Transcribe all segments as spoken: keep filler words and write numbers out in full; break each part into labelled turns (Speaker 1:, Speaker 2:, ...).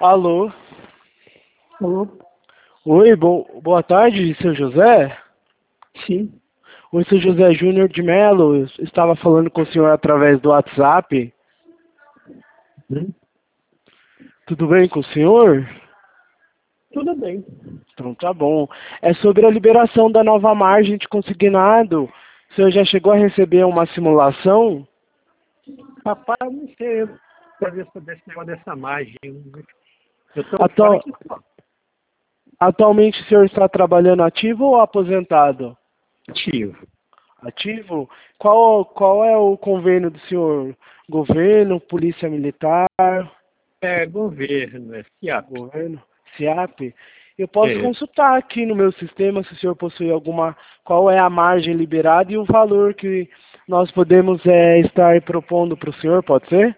Speaker 1: Alô?
Speaker 2: Alô?
Speaker 1: Oi, bo boa tarde, seu José?
Speaker 2: Sim.
Speaker 1: Oi, seu José Júnior de Mello. Eu estava falando com o senhor através do WhatsApp.
Speaker 2: Hum?
Speaker 1: Tudo bem com o senhor?
Speaker 2: Tudo bem.
Speaker 1: Então tá bom. É sobre a liberação da nova margem de consignado. O senhor já chegou a receber uma simulação?
Speaker 2: Rapaz, eu não sei fazer sobre esse negócio dessa margem. Eu estou fora
Speaker 1: Atual...
Speaker 2: aqui só.
Speaker 1: Atualmente o senhor está trabalhando ativo ou aposentado?
Speaker 2: Ativo.
Speaker 1: Ativo? Qual, qual é o convênio do senhor? Governo, Polícia Militar?
Speaker 2: É governo, é SIAP.
Speaker 1: Governo? SIAP? Eu posso
Speaker 2: É.
Speaker 1: consultar aqui no meu sistema se o senhor possui alguma, qual é a margem liberada e o valor que nós podemos é, estar propondo para o senhor, pode ser?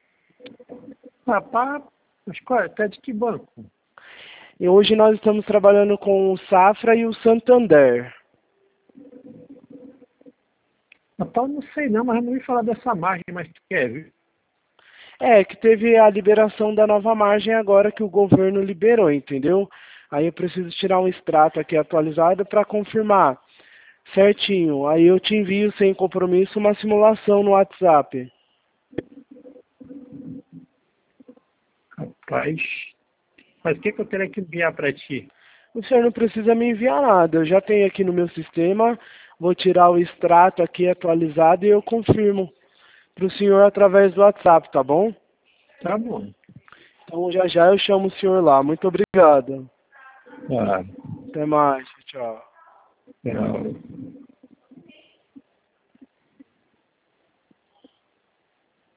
Speaker 2: Rapaz, mas qual, tá de que banco?
Speaker 1: E hoje nós estamos trabalhando com o Safra e o Santander.
Speaker 2: Rapaz, eu não sei não, mas eu não ia falar dessa margem, mas tu quer, viu?
Speaker 1: É, que teve a liberação da nova margem agora que o governo liberou, entendeu? Aí eu preciso tirar um extrato aqui atualizado para confirmar certinho. Aí eu te envio sem compromisso uma simulação no WhatsApp.
Speaker 2: Rapaz, mas o que, que eu teria que enviar para ti?
Speaker 1: O senhor não precisa me enviar nada, eu já tenho aqui no meu sistema, vou tirar o extrato aqui atualizado e eu confirmo para o senhor através do WhatsApp, tá bom?
Speaker 2: Tá bom.
Speaker 1: Então já já eu chamo o senhor lá. Muito obrigado.
Speaker 2: Ah,
Speaker 1: Até mais. Tchau.
Speaker 2: não.